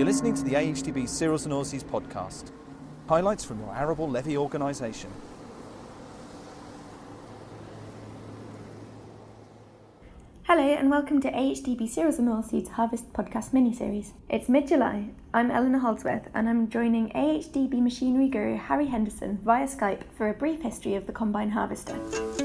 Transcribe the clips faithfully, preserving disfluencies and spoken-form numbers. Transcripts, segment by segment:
You're listening to the A H D B Cereals and Oilseeds podcast. Highlights from your arable levy organisation. Hello and welcome to A H D B Cereals and Oilseeds Harvest Podcast mini-series. It's mid-July, I'm Eleanor Holdsworth and I'm joining A H D B machinery guru Harry Henderson via Skype for a brief history of the combine harvester.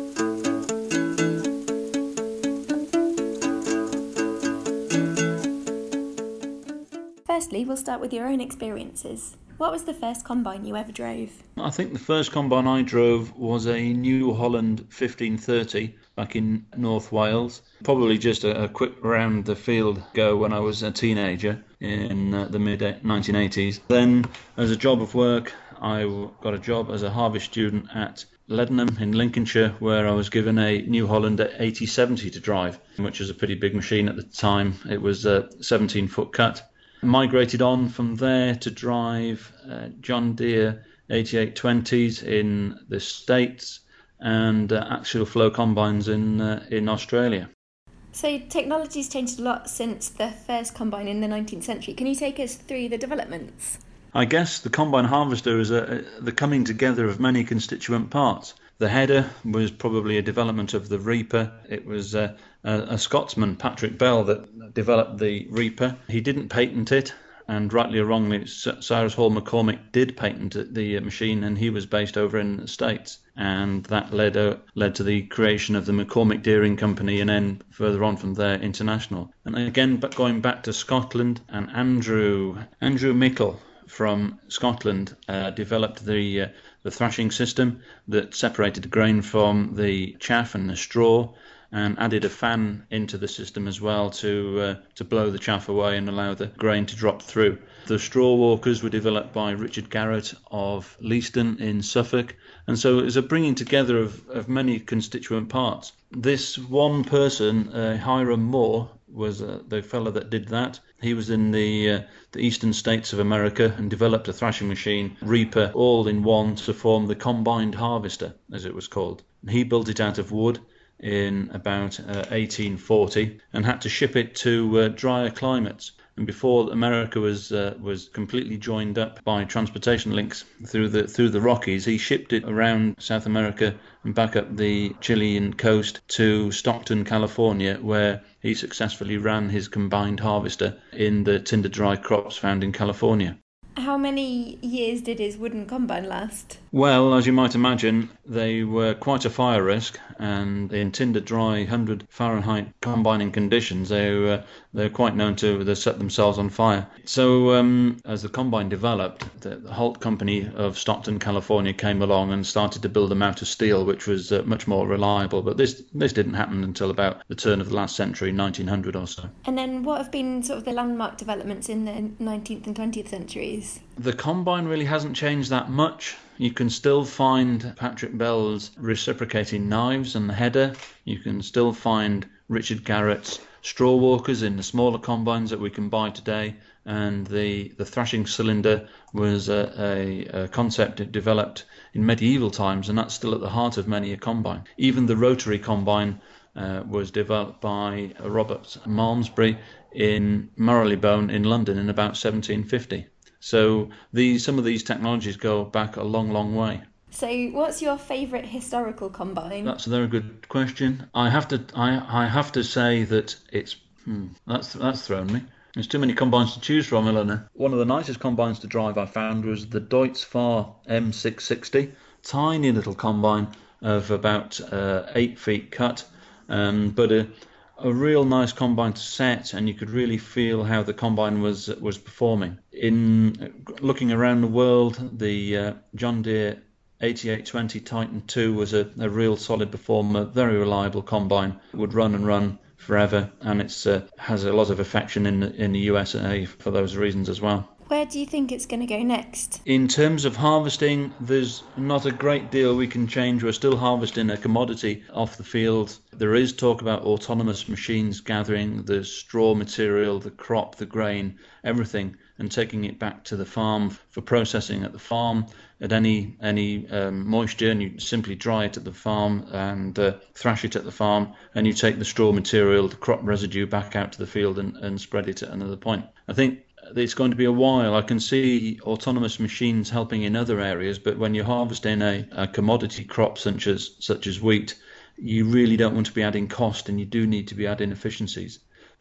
Firstly, we'll start with your own experiences. What was the first combine you ever drove? I think the first combine I drove was a New Holland fifteen thirty back in North Wales. Probably just a, a quick round the field go when I was a teenager in uh, the mid nineteen eighties. Then, as a job of work, I got a job as a harvest student at Leadenham in Lincolnshire, where I was given a New Holland eighty seventy to drive, which was a pretty big machine at the time. It was a seventeen foot cut. Migrated on from there to drive uh, John Deere eighty-eight twenties in the States and uh, axial flow combines in uh, in Australia. So technology's changed a lot since the first combine in the nineteenth century. Can you take us through the developments? I guess the combine harvester is a, a, the coming together of many constituent parts. The header was probably a development of the reaper. It was uh, a, a Scotsman, Patrick Bell, that developed the reaper. He didn't patent it, and rightly or wrongly, Cyrus Hall McCormick did patent the machine, and he was based over in the States. And that led uh, led to the creation of the McCormick Deering Company, and then further on from there, international. And again, but going back to Scotland, and Andrew Andrew Mickle from Scotland uh, developed the uh, the thrashing system that separated the grain from the chaff and the straw, and added a fan into the system as well to uh, to blow the chaff away and allow the grain to drop through. The straw walkers were developed by Richard Garrett of Leiston in Suffolk, and so it was a bringing together of, of many constituent parts. This one person, uh, Hiram Moore, was uh, the fellow that did that. He was in the uh, the eastern states of America and developed a thrashing machine, reaper, all in one to form the combined harvester, as it was called. He built it out of wood in about uh, eighteen forty and had to ship it to uh, drier climates. And before America was uh, was completely joined up by transportation links through the through the Rockies, he shipped it around South America and back up the Chilean coast to Stockton, California, where he successfully ran his combined harvester in the tinder dry crops found in California. How many years did his wooden combine last? Well, as you might imagine, they were quite a fire risk, and in tinder dry one hundred Fahrenheit combining conditions, they were, they were quite known to they set themselves on fire. So um, as the combine developed, the, the Holt Company of Stockton, California came along and started to build them out of steel, which was uh, much more reliable. But this this didn't happen until about the turn of the last century, nineteen hundred or so. And then what have been sort of the landmark developments in the nineteenth and twentieth centuries? The combine really hasn't changed that much. You can still find Patrick Bell's reciprocating knives and the header. You can still find Richard Garrett's straw walkers in the smaller combines that we can buy today. And the, the thrashing cylinder was a, a, a concept developed in medieval times, and that's still at the heart of many a combine. Even the rotary combine uh, was developed by Robert Malmesbury in Marylebone in London in about seventeen fifty. So these some of these technologies go back a long, long way. So what's your favourite historical combine? That's a very good question. I have to I, I have to say that it's hmm, that's that's thrown me. There's too many combines to choose from, Eleanor. One of the nicest combines to drive I found was the Deutz Fahr M six sixty. Tiny little combine of about uh, eight feet cut, um, but a a real nice combine to set, and you could really feel how the combine was was performing. In looking around the world, the uh, John Deere eighty-eight twenty Titan two was a, a real solid performer, very reliable combine. It would run and run forever, and it's uh, has a lot of affection in the, in the U S A for those reasons as well. Where do you think it's going to go next? In terms of harvesting, there's not a great deal we can change. We're still harvesting a commodity off the field. There is talk about autonomous machines gathering the straw material, the crop, the grain, everything, and taking it back to the farm for processing at the farm. At any any um, moisture, and you simply dry it at the farm and uh, thrash it at the farm, and you take the straw material, the crop residue, back out to the field and, and spread it at another point. I think it's going to be a while. I can see autonomous machines helping in other areas, but when you're harvesting a, a commodity crop such as such as wheat, you really don't want to be adding cost, and you do need to be adding efficiencies.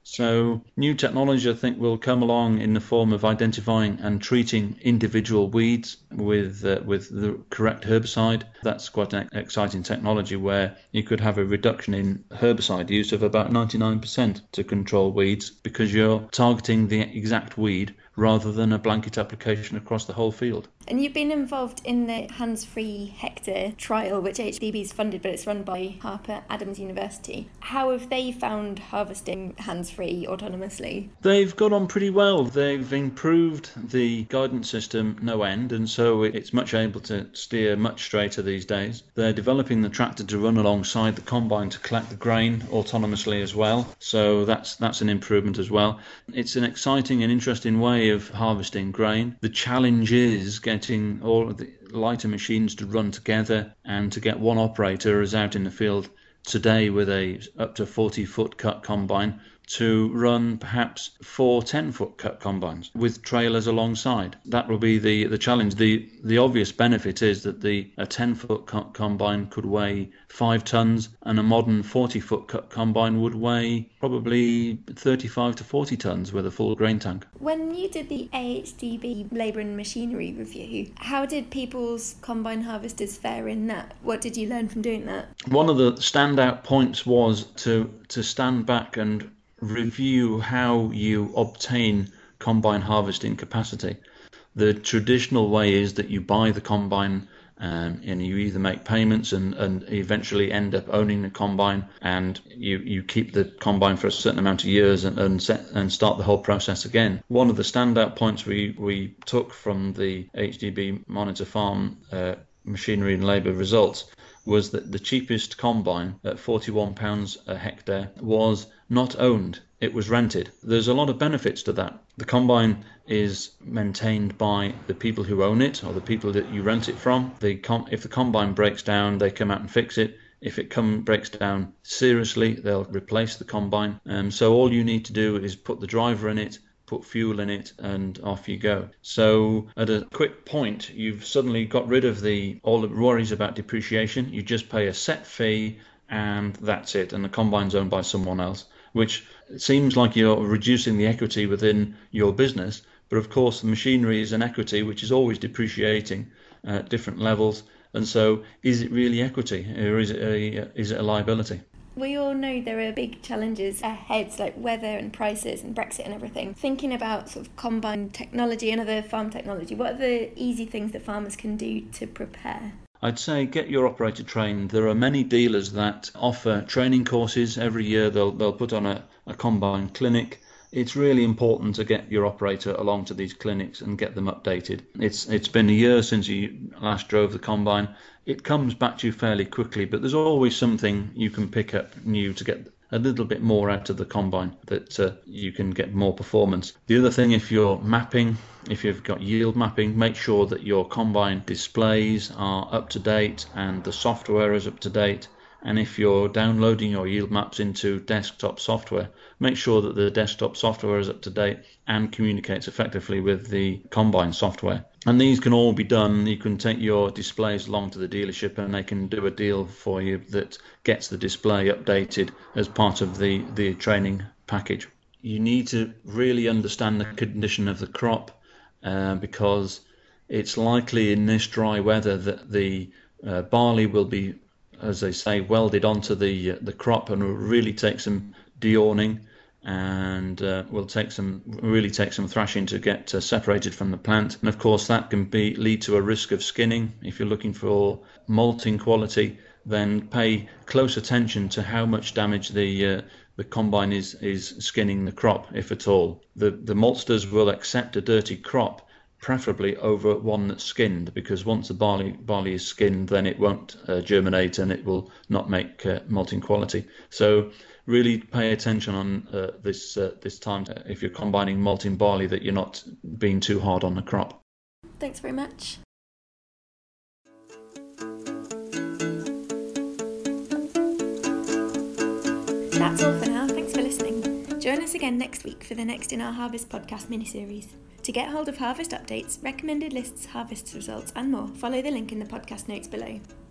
So new technology, I think, will come along in the form of identifying and treating individual weeds with uh, with the correct herbicide. That's quite an exciting technology where you could have a reduction in herbicide use of about ninety-nine percent to control weeds, because you're targeting the exact weed rather than a blanket application across the whole field. And you've been involved in the Hands-Free Hectare trial, which H D B's funded, but it's run by Harper Adams University. How have they found harvesting hands-free autonomously? They've got on pretty well. They've improved the guidance system no end, and so it's much able to steer much straighter these days. They're developing the tractor to run alongside the combine to collect the grain autonomously as well, so that's that's an improvement as well. It's an exciting and interesting way of harvesting grain. The challenge is getting all of the lighter machines to run together, and to get one operator as out in the field today with a up to forty foot cut combine to run perhaps four ten foot cut combines with trailers alongside. That will be the the challenge. The the obvious benefit is that the a ten foot cut combine could weigh five tons, and a modern forty foot cut combine would weigh probably thirty-five to forty tons with a full grain tank. When you did the A H D B Labour and Machinery review, how did people's combine harvesters fare in that? What did you learn from doing that? One of the standout points was to to stand back and review how you obtain combine harvesting capacity. The traditional way is that you buy the combine um, and you either make payments and, and eventually end up owning the combine, and you, you keep the combine for a certain amount of years and and, set, and start the whole process again. One of the standout points we, we took from the H D B Monitor Farm uh, machinery and labour results was that the cheapest combine at forty-one pounds a hectare was not owned, it was rented. There's a lot of benefits to that. The combine is maintained by the people who own it, or the people that you rent it from. The com- if the combine breaks down, they come out and fix it. If it come breaks down seriously, they'll replace the combine. Um, so all you need to do is put the driver in it, put fuel in it, and off you go. So at a quick point, you've suddenly got rid of the all the worries about depreciation. You just pay a set fee and that's it, and the combine's owned by someone else, which seems like you're reducing the equity within your business, but of course the machinery is an equity which is always depreciating at different levels, and so is it really equity, or is it a, is it a liability? We all know there are big challenges ahead, like weather and prices and Brexit and everything. Thinking about sort of combine technology and other farm technology, what are the easy things that farmers can do to prepare? I'd say get your operator trained. There are many dealers that offer training courses. Every year they'll they'll put on a, a combine clinic. It's really important to get your operator along to these clinics and get them updated. It's it's been a year since you last drove the combine. It comes back to you fairly quickly, but there's always something you can pick up new to get a little bit more out of the combine, that uh, you can get more performance. The other thing, if you're mapping, if you've got yield mapping, make sure that your combine displays are up to date and the software is up to date. And if you're downloading your yield maps into desktop software, make sure that the desktop software is up to date and communicates effectively with the combine software. And these can all be done. You can take your displays along to the dealership and they can do a deal for you that gets the display updated as part of the, the training package. You need to really understand the condition of the crop uh, because it's likely in this dry weather that the uh, barley will be, as they say, welded onto the uh, the crop and will really take some deorning and uh, will take some really take some thrashing to get uh, separated from the plant. And of course that can be lead to a risk of skinning. If you're looking for malting quality, then pay close attention to how much damage the uh, the combine is is skinning the crop, if at all. The the maltsters will accept a dirty crop preferably over one that's skinned, because once the barley barley is skinned, then it won't uh, germinate and it will not make uh, malting quality. So really pay attention on uh, this uh, this time uh, if you're combining malting barley, that you're not being too hard on the crop. Thanks very much. That's all for now. Thanks for listening. Join us again next week for the next in our Harvest podcast mini-series. To get hold of harvest updates, recommended lists, harvest results and more, follow the link in the podcast notes below.